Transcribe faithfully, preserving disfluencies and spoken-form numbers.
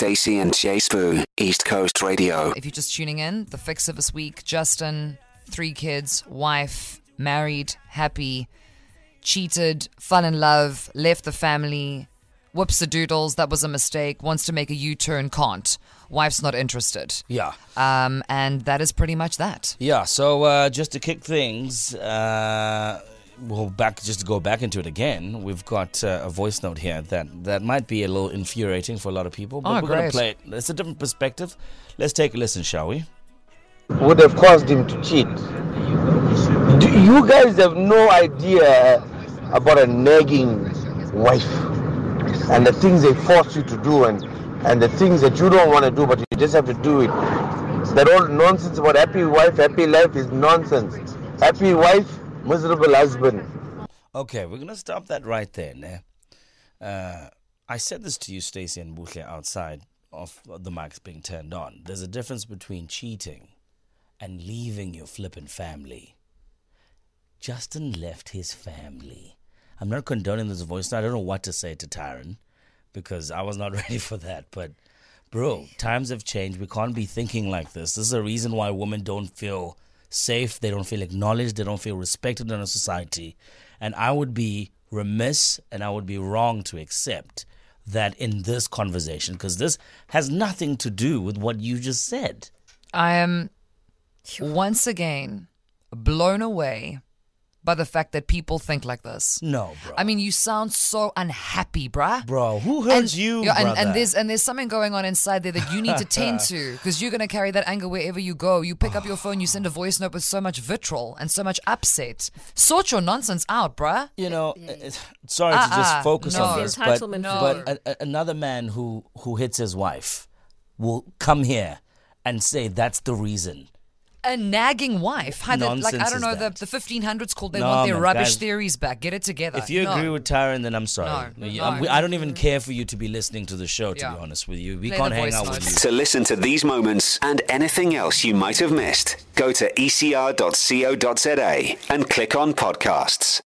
Stacey and Jay Spoo, East Coast Radio. If you're just tuning in, the fix of this week, Justin, three kids, wife, married, happy, cheated, fell in love, left the family, whoops the doodles, that was a mistake, wants to make a U-turn, can't. Wife's not interested. Yeah. Um, and that is pretty much that. Yeah, so uh, just to kick things, uh, we'll back just to go back into it again, we've got uh, a voice note here that, that might be a little infuriating for a lot of people, but Oh, we're going great. to play it. It's a different perspective. Let's take a listen, shall we? Would have caused him to cheat. Do you guys have no idea about a nagging wife and the things they force you to do and, and the things that you don't want to do but you just have to do it. That old nonsense about happy wife, happy life is nonsense. Happy wife, miserable husband. Okay, we're going to stop that right there. Né? Uh, I said this to you, Stacey and Buhle, outside of the mics being turned on. There's a difference between cheating and leaving your flippin' family. Justin left his family. I'm not condoning this voice now. I don't know what to say to Tyron because I was not ready for that. But, bro, times have changed. We can't be thinking like this. This is a reason why women don't feel safe. They don't feel acknowledged. They don't feel respected in a society. And I would be remiss and I would be wrong to accept that in this conversation because this has nothing to do with what you just said. I am once again blown away by the fact that people think like this. No, bro. I mean, you sound so unhappy, bruh. Bro, who hurt And, you, yeah, and, brother? and there's and there's something going on inside there that you need to tend to because you're going to carry that anger wherever you go. You pick up your phone, you send a voice note with so much vitriol and so much upset. Sort your nonsense out, bruh. You know, it's- sorry to Uh-uh, just focus no. on this, but, Entitlement No. but a, a, another man who, who hits his wife will come here and say that's the reason. A nagging wife. How the, like, Nonsense I don't is know, the, that? the fifteen hundreds called, they No, want their man, rubbish guys, theories back. Get it together. If you No. agree with Tyron, then I'm sorry. No, You- no. I'm- we- I don't even care for you to be listening to the show, to Yeah. be honest with you. We Play can't the hang voice out note. with you. To listen to these moments and anything else you might have missed, go to e c r dot co dot za and click on podcasts.